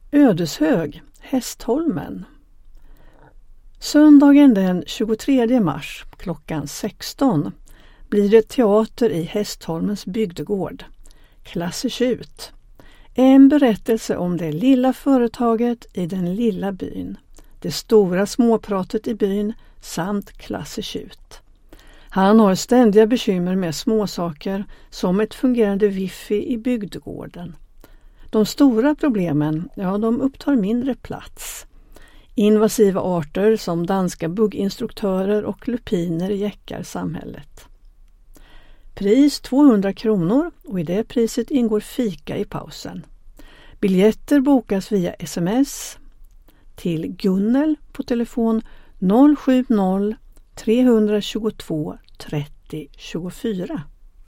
Ödeshög, Hästholmen. Söndagen den 23 mars klockan 16 blir det teater i Hästholmens bygdegård. Klassisch ut. En berättelse om det lilla företaget i den lilla byn. Det stora småpratet i byn samt klassisch ut. Han har ständiga bekymmer med småsaker som ett fungerande wifi i bygdegården. De stora problemen, de upptar mindre plats. Invasiva arter som danska bugginstruktörer och lupiner jäckar samhället. Pris 200 kronor och i det priset ingår fika i pausen. Biljetter bokas via sms till Gunnel på telefon 070 322 30 24.